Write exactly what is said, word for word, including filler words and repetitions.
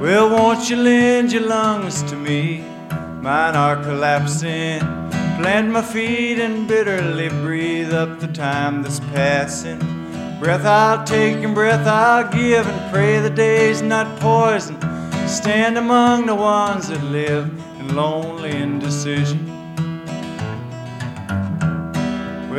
Well, won't you lend your lungs to me? Mine are collapsing. Plant my feet and bitterly breathe up the time that's passing. Breath I'll take and breath I'll give, and pray the day's not poison. Stand among the ones that live in lonely indecision.